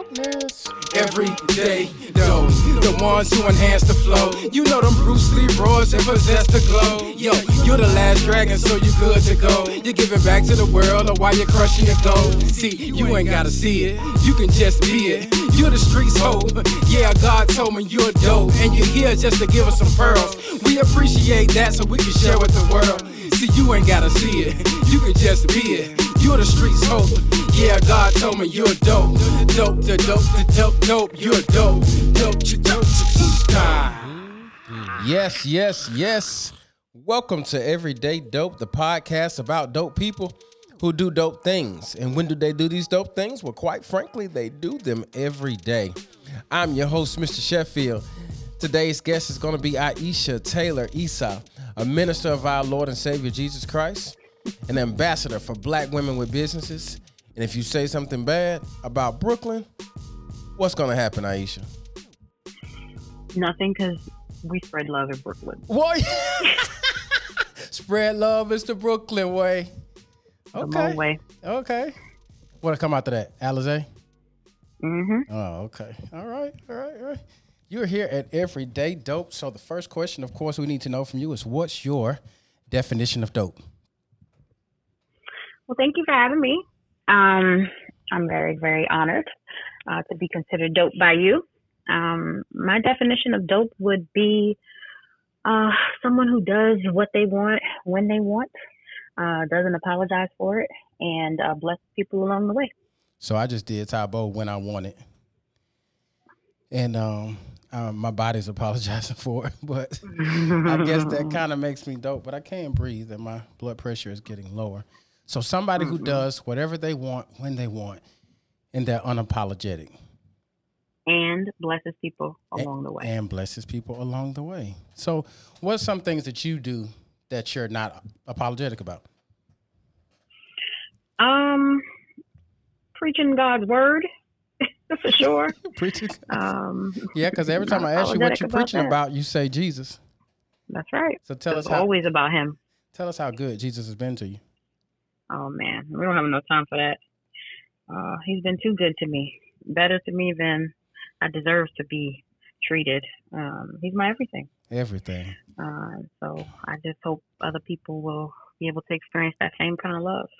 dopeness. Everyday dope. The ones who enhance the flow. You know them Bruce Lee roars and possess the glow. Yo, you're the last dragon, so you good to go. You're giving back to the world, or while you're crushing your gold. See, you ain't gotta see it, you can just be it. You're the streets hope. Yeah, God told me you're dope, and you're here just to give us some pearls. We appreciate that, so we can share with the world. See, you ain't gotta see it, you can just be it. You're the streets hope. Yeah, God told me you're dope. Dope, the dope, the dope, dope. You're dope. Dope, dope, Yes, yes, yes. Welcome to Everyday Dope, the podcast about dope people who do dope things. And when do they do these dope things? Well, quite frankly, they do them every day. I'm your host, Mr. Sheffield. Today's guest is going to be Aisha Taylor Issa, a minister of our Lord and Savior Jesus Christ, an ambassador for black women with businesses. And if you say something bad about Brooklyn, what's going to happen, Aisha? Nothing, because we spread love in Brooklyn. What? Spread love is the Brooklyn way. Okay. Way. Okay. What to come after that? Alizé? Mm-hmm. Oh, okay. All right. You're here at Everyday Dope. So the first question, of course, we need to know from you is, what's your definition of dope? Well, thank you for having me. I'm very, very honored to be considered dope by you. My definition of dope would be someone who does what they want when they want, doesn't apologize for it, and bless people along the way. So I just did Taebo when I wanted. And my body's apologizing for it, but I guess that kind of makes me dope. But I can't breathe, and my blood pressure is getting lower. So somebody who does whatever they want when they want, and they're unapologetic. And blesses people along the way. And blesses people along the way. So what's some things that you do that you're not apologetic about? Preaching God's word, for sure. Preaching. Yeah, because every time I ask you what you're preaching about, you say Jesus. That's right. So tell us how. Always about him. Tell us how good Jesus has been to you. Oh man, we don't have enough time for that. He's been too good to me. Better to me than I deserve to be treated. He's my everything. Everything. So I just hope other people will be able to experience that same kind of love.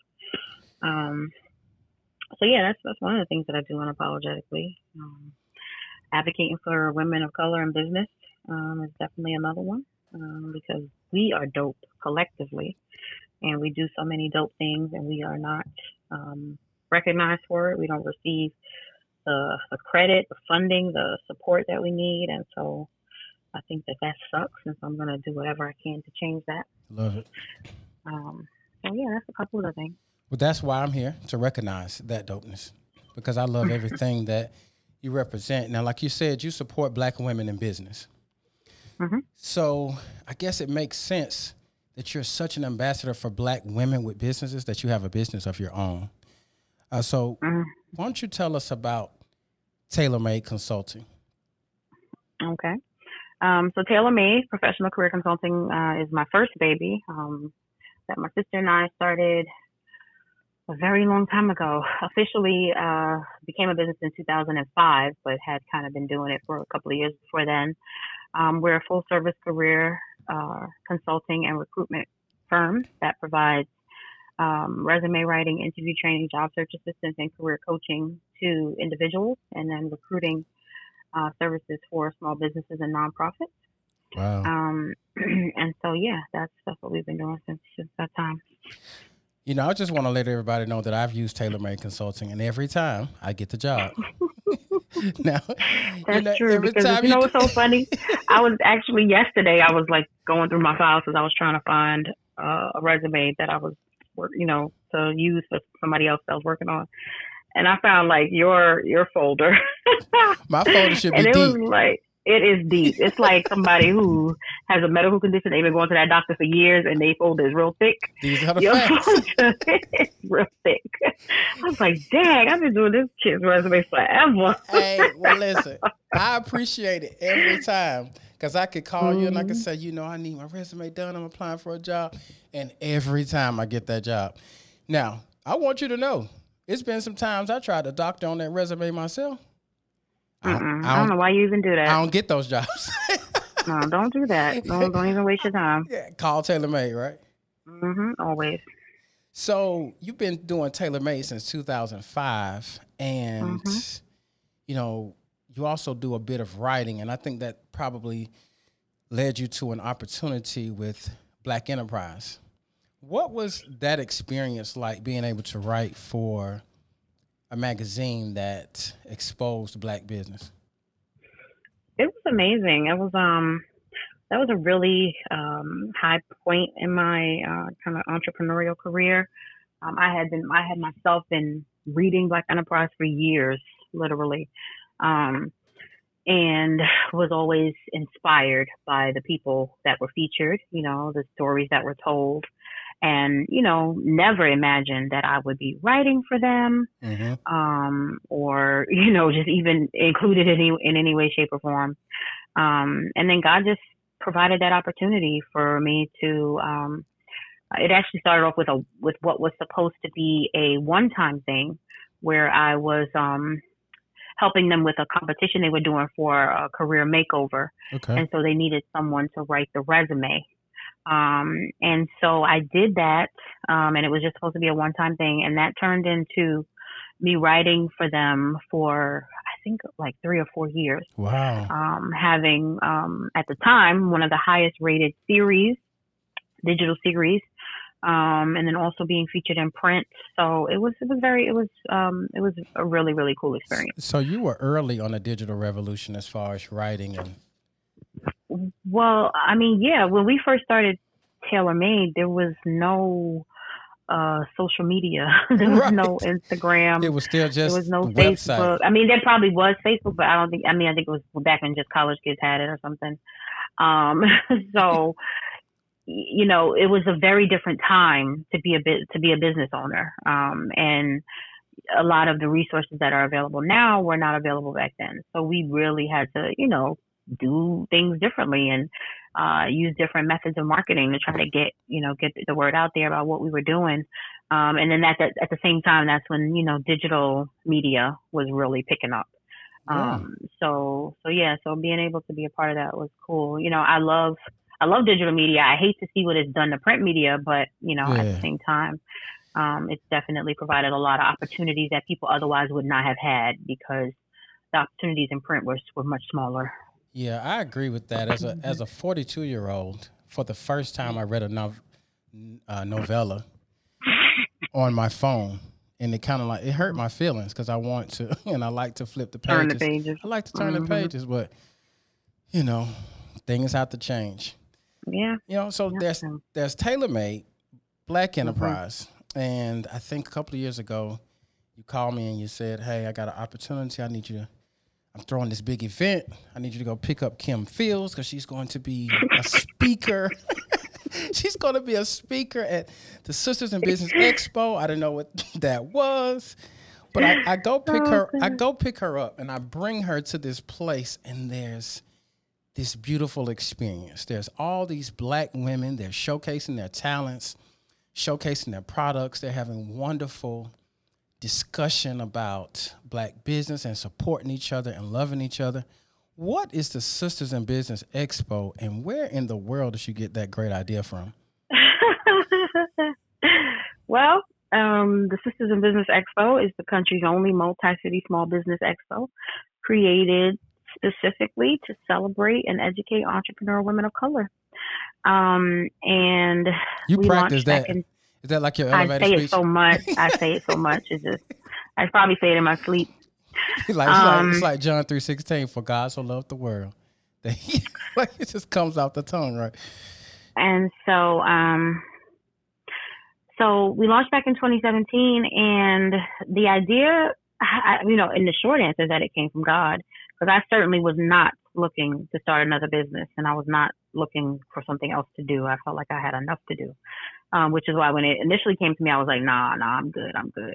So yeah, that's one of the things that I do unapologetically. Advocating for women of color in business is definitely another one, because we are dope collectively, and we do so many dope things, and we are not recognized for it. We don't receive the credit, the funding, the support that we need, and so I think that sucks, and so I'm going to do whatever I can to change that. Love it. So yeah, that's a couple of the things. Well, that's why I'm here, to recognize that dopeness, because I love everything that you represent. Now, like you said, you support black women in business. Mm-hmm. So I guess it makes sense that you're such an ambassador for black women with businesses, that you have a business of your own. So why don't you tell us about TaylorMade Consulting? Okay. So TaylorMade Professional Career Consulting is my first baby that my sister and I started a very long time ago. Officially became a business in 2005, but had kind of been doing it for a couple of years before then. We're a full-service career consulting and recruitment firm that provides resume writing, interview training, job search assistance, and career coaching to individuals, and then recruiting services for small businesses and nonprofits. Wow. And so, yeah, that's what we've been doing since that time. You know, I just want to let everybody know that I've used TaylorMade Consulting, and every time I get the job. Now, that's true, because you know what's so funny? I was actually yesterday, I was like going through my files because I was trying to find a resume that I was, to use for somebody else that I was working on. And I found like your folder. My folder should be deep. And it was like, it is deep. It's like somebody who has a medical condition. They've been going to that doctor for years, and they folder is real thick. These are the facts. It's real thick. I was like, dang, I've been doing this kid's resume forever. Hey, well, listen, I appreciate it every time, because I could call you and I could say, I need my resume done. I'm applying for a job. And every time I get that job. Now, I want you to know, it's been some times I tried to doctor on that resume myself. I don't know why you even do that. I don't get those jobs. No, don't do that. Don't even waste your time. Yeah, call TaylorMade, right? Always. So you've been doing TaylorMade since 2005, and you know, you also do a bit of writing, and I think that probably led you to an opportunity with Black Enterprise. What was that experience like, being able to write for a magazine that exposed Black business? It was amazing. It was that was a really high point in my kind of entrepreneurial career. I had myself been reading Black Enterprise for years, literally, and was always inspired by the people that were featured. You know, the stories that were told, and never imagined that I would be writing for them, or just even included in any way, shape, or form. And then God just provided that opportunity for me to. It actually started off with what was supposed to be a one-time thing, where I was helping them with a competition they were doing for a career makeover, and so they needed someone to write the resume. And so I did that, and it was just supposed to be a one-time thing, and that turned into me writing for them for, I think, like 3 or 4 years. Wow. Having, at the time, one of the highest rated digital series, and then also being featured in print. So it was a really, really cool experience. So you were early on the digital revolution as far as writing and. Well, I mean, yeah, when we first started TaylorMade, there was no social media. There was no Instagram. It was still just there was no website. Facebook. I mean, there probably was Facebook, but I think it was back when just college kids had it or something. So, it was a very different time to be a business owner. And a lot of the resources that are available now were not available back then. So we really had to, do things differently and use different methods of marketing to try to get the word out there about what we were doing. And then at the same time, that's when, digital media was really picking up. So being able to be a part of that was cool. I love digital media. I hate to see what it's done to print media, but, at the same time, it's definitely provided a lot of opportunities that people otherwise would not have had, because the opportunities in print were much smaller. Yeah, I agree with that. As a 42-year-old, for the first time, I read a novella on my phone, and it kind of it hurt my feelings, because I want to, and I like to flip the pages. Turn the pages. I like to turn the pages, but things have to change. Yeah. So there's TaylorMade, Black Enterprise, and I think a couple of years ago, you called me and you said, "Hey, I got an opportunity. I'm throwing this big event. I need you to go pick up Kim Fields, because she's going to be a speaker." She's going to be a speaker at the Sisters in Business Expo. I didn't know what that was, but I go pick her. I go pick her up, and I bring her to this place, and there's this beautiful experience. There's all these Black women. They're showcasing their talents, showcasing their products. They're having wonderful discussion about Black business and supporting each other and loving each other. What is the Sisters in Business Expo, and where in the world did you get that great idea from? Well, the Sisters in Business Expo is the country's only multi-city small business expo, created specifically to celebrate and educate entrepreneurial women of color. And you practice that. Is that like your elevator speech? I say it so much. It's just, I probably say it in my sleep. It's like John 3:16, for God so loved the world. It just comes out the tongue, right? And so, so we launched back in 2017, and the idea, and the short answer is that it came from God, because I certainly was not looking to start another business, and I was not looking for something else to do. I felt like I had enough to do, which is why when it initially came to me, I was like, nah, I'm good.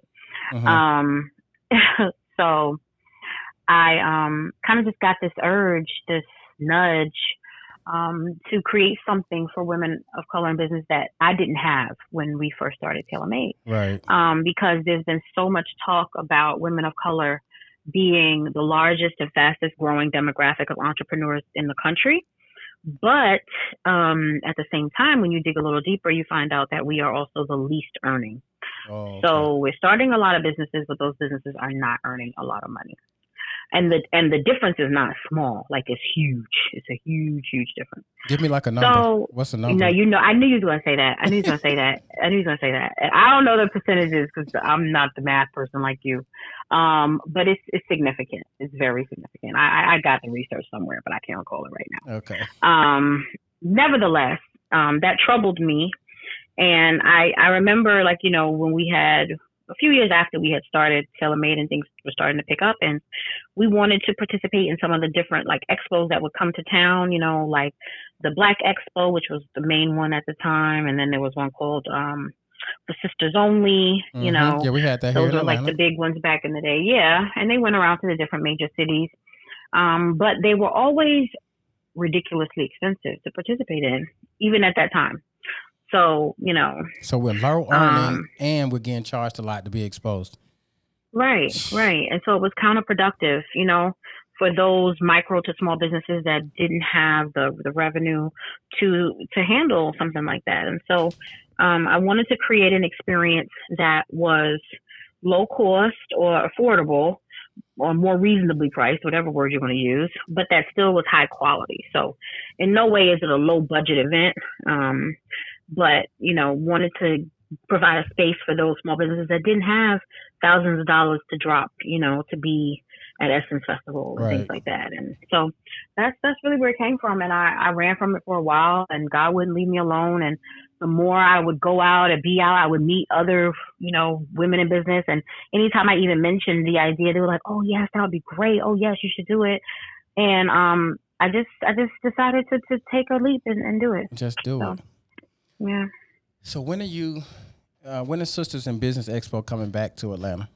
So I kind of just got this urge, this nudge, to create something for women of color in business that I didn't have when we first started TaylorMade. Right. Because there's been so much talk about women of color being the largest and fastest growing demographic of entrepreneurs in the country. But at the same time, when you dig a little deeper, you find out that we are also the least earning. Oh, okay. So we're starting a lot of businesses, but those businesses are not earning a lot of money. And the difference is not small. Like, it's huge. It's a huge, huge difference. Give me like a number. So, what's the number? I knew you were going to say that. I knew you were going to say that. And I don't know the percentages because I'm not the math person like you. But it's significant. It's very significant. I got the research somewhere, but I can't recall it right now. Okay. Nevertheless, that troubled me. And I remember, like, when we had a few years after we had started TaylorMade and things were starting to pick up, and we wanted to participate in some of the different like expos that would come to town, like the Black Expo, which was the main one at the time. And then there was one called the Sisters Only, Yeah, we had that those here in were like Atlanta. the big ones back in the day. Yeah. And they went around to the different major cities. But they were always ridiculously expensive to participate in, even at that time. So, So we're low earning and we're getting charged a lot to be exposed. Right. And so it was counterproductive, for those micro to small businesses that didn't have the revenue to handle something like that. And so I wanted to create an experience that was low cost or affordable or more reasonably priced, whatever word you're going to use, but that still was high quality. So in no way is it a low budget event. But, wanted to provide a space for those small businesses that didn't have thousands of dollars to drop, to be at Essence Festival and things like that. And so that's really where it came from. And I ran from it for a while, and God wouldn't leave me alone. And the more I would go out and be out, I would meet other, women in business. And anytime I even mentioned the idea, they were like, "Oh yes, that would be great. Oh yes, you should do it." And I just decided to take a leap and do it. Just do it. Yeah. So when is Sisters in Business Expo coming back to Atlanta?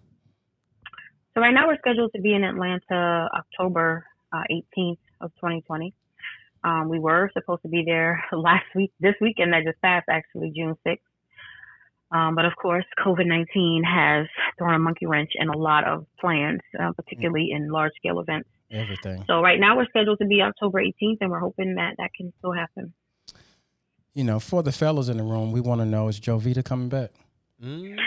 So right now we're scheduled to be in Atlanta October 18th of 2020. We were supposed to be there this weekend that just passed, actually June 6th. But of course, COVID-19 has thrown a monkey wrench in a lot of plans, particularly in large scale events. Everything. So right now we're scheduled to be October 18th, and we're hoping that can still happen. For the fellas in the room, we want to know, is Jovita coming back? There's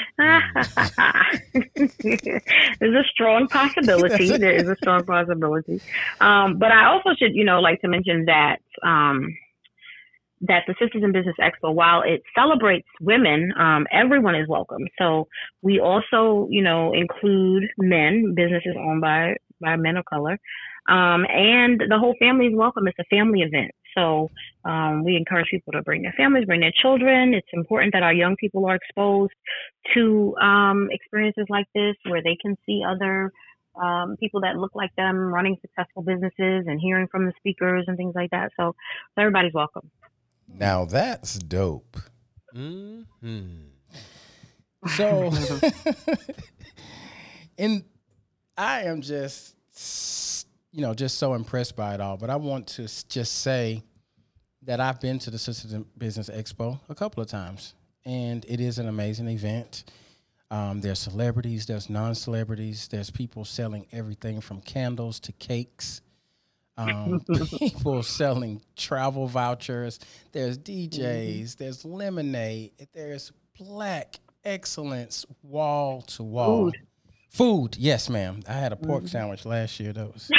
a strong possibility. There is a strong possibility. But I also should, like to mention that that the Sisters in Business Expo, while it celebrates women, everyone is welcome. So we also, include men, businesses owned by men of color, and the whole family is welcome. It's a family event. So we encourage people to bring their families, bring their children. It's important that our young people are exposed to experiences like this, where they can see other people that look like them running successful businesses and hearing from the speakers and things like that. So everybody's welcome. Now that's dope. Mm-hmm. So, and I am just so impressed by it all. But I want to just say that I've been to the Sisters in Business Expo a couple of times, and it is an amazing event. There's celebrities, there's non-celebrities, there's people selling everything from candles to cakes. People selling travel vouchers. There's DJs. There's lemonade. There's Black excellence wall to wall. Food, yes, ma'am. I had a pork sandwich last year. That was.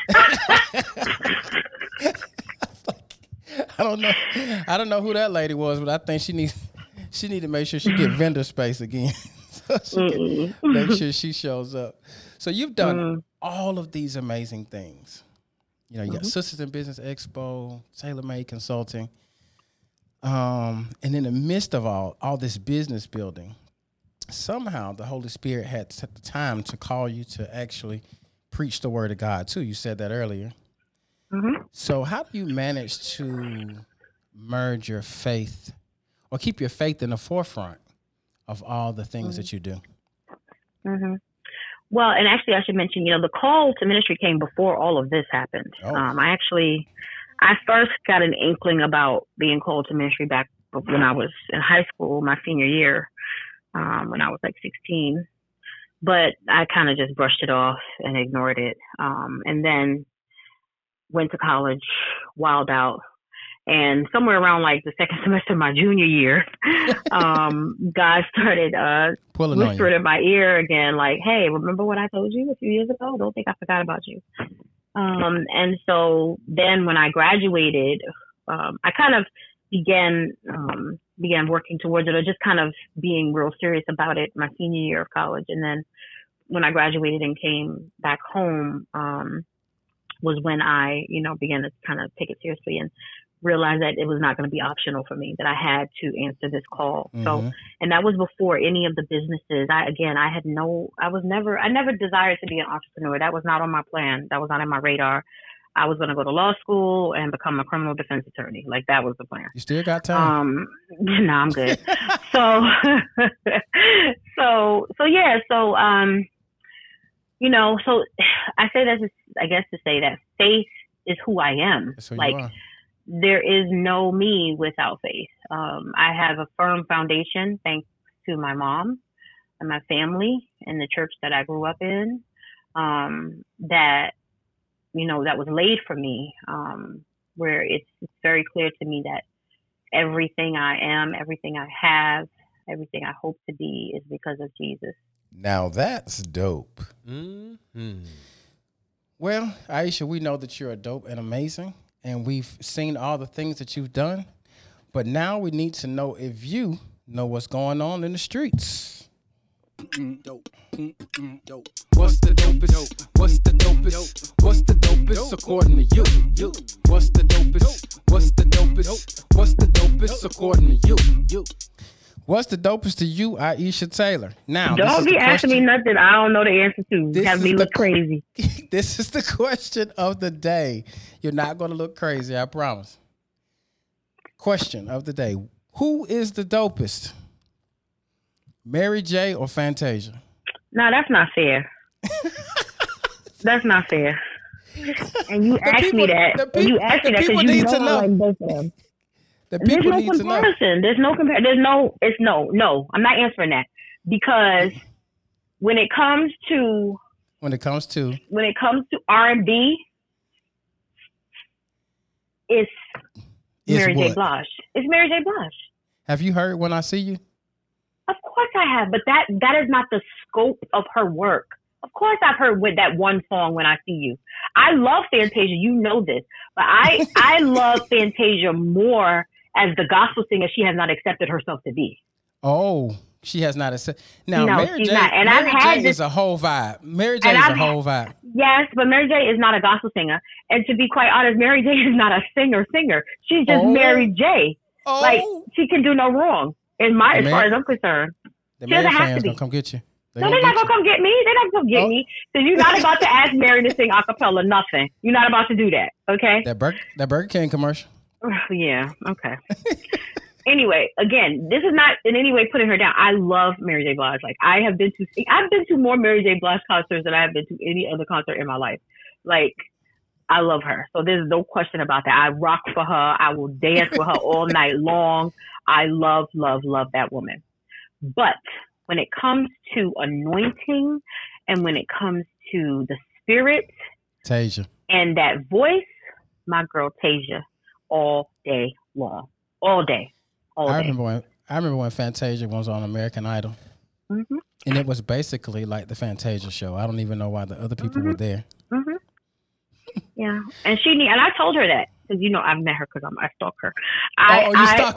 I don't know who that lady was, but I think she need to make sure she get vendor space again, so she can make sure she shows up. So you've done all of these amazing things. You got Sisters in Business Expo, TaylorMade Consulting, and in the midst of all this business building, somehow the Holy Spirit had the time to call you to actually preach the word of God too. You said that earlier. Mm-hmm. So how do you manage to merge your faith or keep your faith in the forefront of all the things that you do? Mm-hmm. Well, and actually I should mention, the call to ministry came before all of this happened. Oh. I first got an inkling about being called to ministry back when I was in high school, my senior year, when I was like 16. but I kind of just brushed it off and ignored it. And then went to college, wild out. And somewhere around like the second semester of my junior year, God started whispering in my ear again, like, hey, remember what I told you a few years ago? Don't think I forgot about you. And so then when I graduated, I kind of began working towards it, or just kind of being real serious about it my senior year of college. And then when I graduated and came back home, was when I, began to kind of take it seriously and realized that it was not going to be optional for me, that I had to answer this call. Mm-hmm. So, and that was before any of the businesses. I never desired to be an entrepreneur. That was not on my plan. That was not in my radar. I was going to go to law school and become a criminal defense attorney. Like, that was the plan. You still got time? No, I'm good. So I say that, I guess, to say that faith is who I am. So like, there is no me without faith. I have a firm foundation thanks to my mom and my family and the church that I grew up in, that was laid for me, where it's very clear to me that everything I am, everything I have, everything I hope to be is because of Jesus. Now that's dope. Mm-hmm. Well, Aisha, we know that you're dope and amazing, and we've seen all the things that you've done, but now we need to know if you know what's going on in the streets. Dope. Dope. What's the dopest? What's the dopest? What's the dopest according to you? What's the dopest? What's the dopest? What's the dopest according to you? What's the dopest to you, Aisha Taylor? Now, don't be asking me nothing I don't know the answer to. Have me look crazy. This is the question of the day. You're not going to look crazy, I promise. Question of the day. Who is the dopest? Mary J. or Fantasia? No, that's not fair. That's not fair. And you asked me that. And you asked me that because you know I like both of them. There's no comparison. There's no comparison. No. I'm not answering that, because when it comes to R&B, it's Mary J. Blige. It's Mary J. Blige. Have you heard When I See You? Of course I have, but that is not the scope of her work. Of course I've heard with that one song, When I See You. I love Fantasia, you know this, but I love Fantasia more as the gospel singer she has not accepted herself to be. Oh, she has not accepted. Now, no, Mary J, not. And Mary J is a whole vibe. Mary J is a whole vibe. Yes, but Mary J is not a gospel singer. And to be quite honest, Mary J is not a singer. She's just Mary J. Oh. Like, she can do no wrong, as far as I'm concerned. The she Mary doesn't have fans to be. Gonna come get you. They're not going to come get me. They're not going to get me. So you're not about to ask Mary to sing a cappella, nothing. You're not about to do that, okay? That Burger King commercial. Yeah, okay. Anyway, again, this is not in any way putting her down. I love Mary J. Blige. Like, I've been to more Mary J. Blige concerts than I have been to any other concert in my life. Like, I love her. So there's no question about that. I rock for her. I will dance with her all night long. I love, love, love that woman. But when it comes to anointing and when it comes to the spirit, Tasia, and that voice, my girl Tasia, all day long. All day. I remember when Fantasia was on American Idol. Mm-hmm. And it was basically like the Fantasia show. I don't even know why the other people were there. Mm-hmm. Yeah. And I told her that, because I've met her because I stalk her. You stalk?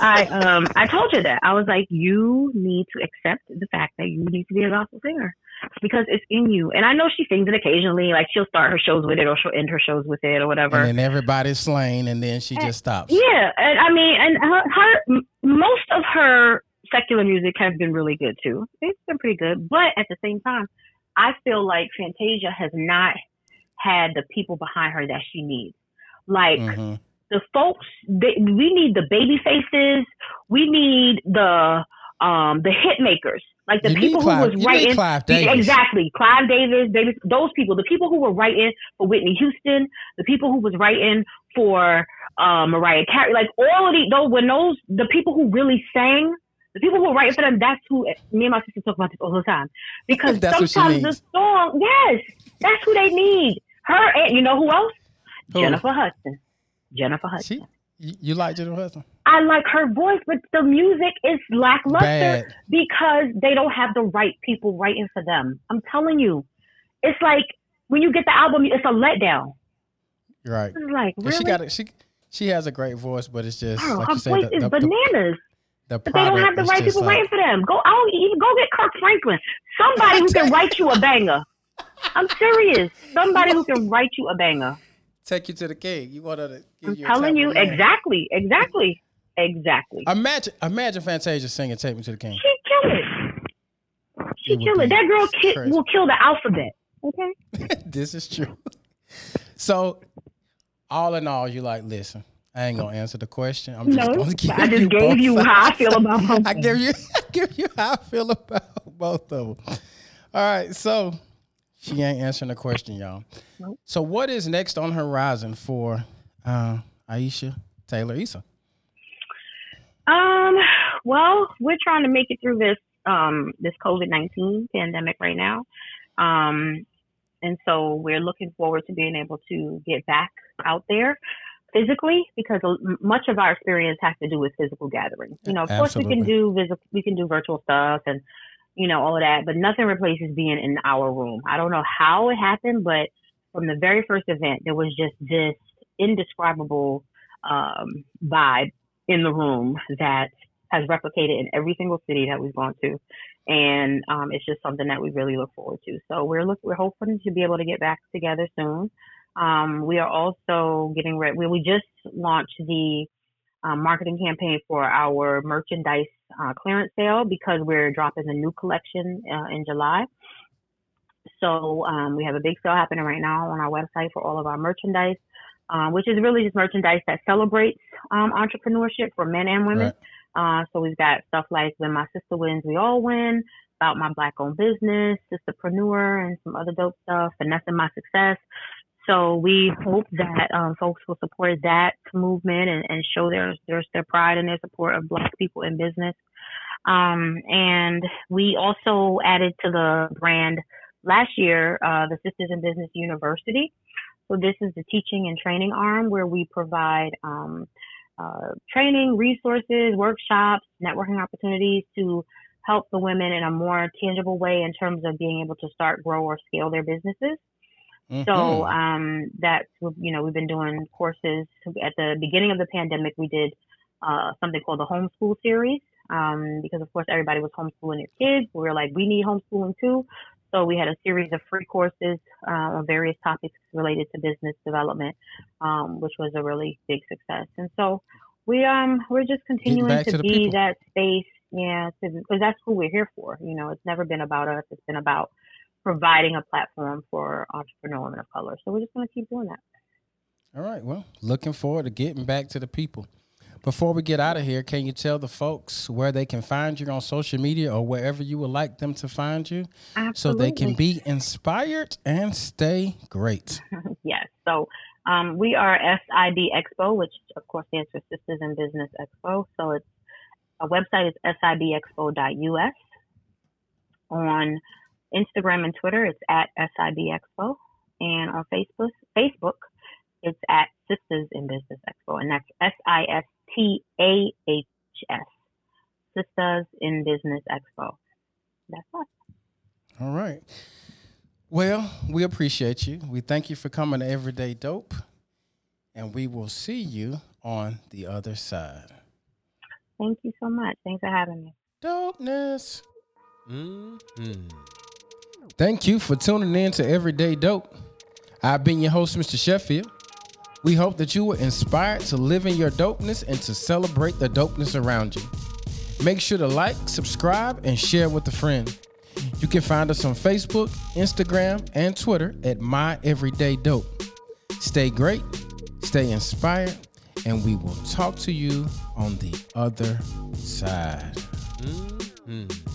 I told her that. I was like, you need to accept the fact that you need to be a gospel singer, because it's in you. And I know she sings it occasionally, like she'll start her shows with it or she'll end her shows with it or whatever. And then everybody's slain, and then she just stops. Yeah, and I mean, and her most of her secular music has been really good too. It's been pretty good, but at the same time, I feel like Fantasia has not had the people behind her that she needs. Like, the folks, we need the baby faces. We need the hit makers. Like, the people who was writing. Clive Davis. Exactly. Clive Davis, those people. The people who were writing for Whitney Houston. The people who was writing for Mariah Carey. Like, all of the people who really sang The people who are writing for them, that's who, me and my sister talk about this all the time. Because That's sometimes the song, yes, that's who they need. Her and, you know who else? Who? Jennifer Hudson. Jennifer Hudson. You like Jennifer Hudson? I like her voice, but the music is lackluster Bad. because they don't have the right people writing for them. I'm telling you. It's like when you get the album, it's a letdown. Right. It's like, really? She has a great voice, but it's just Oh, like her you voice said, is bananas. the But they don't have the right people writing for them. Go get Kirk Franklin. Somebody who can write you a banger. I'm serious. Somebody who can write you a banger. Take you to the king. You want her to give I'm you telling you, a tap on the exactly. Imagine Fantasia singing "Take Me to the King." She kill it. She kill it. That girl will kill the alphabet. Okay. This is true. So, all in all, you like, listen, I ain't gonna answer the question. I just gave you how I feel about both. I give you how I feel about both of them. All right, so she ain't answering the question, y'all. Nope. So, what is next on horizon for Aisha Taylor Issa? Well, we're trying to make it through this COVID-19 pandemic right now. And so we're looking forward to being able to get back out there physically, because much of our experience has to do with physical gatherings. You know, of course we can do virtual stuff and, you know, all of that, but nothing replaces being in our room. I don't know how it happened, but from the very first event, there was just this indescribable vibe in the room that has replicated in every single city that we've gone to. And it's just something that we really look forward to. So we're hoping to be able to get back together soon. We are also getting ready. We just launched the marketing campaign for our merchandise clearance sale, because we're dropping a new collection in July. So we have a big sale happening right now on our website for all of our merchandise, which is really just merchandise that celebrates entrepreneurship for men and women. Right. So we've got stuff like When My Sister Wins, We All Win, About My Black-Owned Business, Sisterpreneur, and some other dope stuff, Finessing My Success. So we hope that folks will support that movement and show their pride and their support of Black people in business. And we also added to the brand last year the Sisters in Business University. So this is the teaching and training arm where we provide training, resources, workshops, networking opportunities to help the women in a more tangible way in terms of being able to start, grow, or scale their businesses. Mm-hmm. So that's, you know, we've been doing courses. At the beginning of the pandemic, we did something called the homeschool series, because of course everybody was homeschooling their kids. We were like, we need homeschooling too. So we had a series of free courses on various topics related to business development, which was a really big success. And so we're just continuing to be that space, because that's who we're here for. You know, it's never been about us. It's been about providing a platform for entrepreneur women of color. So we're just going to keep doing that. All right. Well, looking forward to getting back to the people. Before we get out of here, can you tell the folks where they can find you on social media or wherever you would like them to find you? Absolutely. So they can be inspired and stay great? Yes. So we are SIB Expo, which of course stands for Sisters in Business Expo. So our website is sibexpo.us. On Instagram and Twitter, it's at SIB Expo. And on Facebook, it's at Sisters in Business Expo. And that's SISTAHS, Sisters in Business Expo. That's us. All right. Well, we appreciate you. We thank you for coming to Everyday Dope. And we will see you on the other side. Thank you so much. Thanks for having me. Dopeness. Mm-hmm. Thank you for tuning in to Everyday Dope. I've been your host, Mr. Sheffield. We hope that you were inspired to live in your dopeness and to celebrate the dopeness around you. Make sure to like, subscribe, and share with a friend. You can find us on Facebook, Instagram, and Twitter at My Everyday Dope. Stay great, stay inspired, and we will talk to you on the other side. Mm-hmm.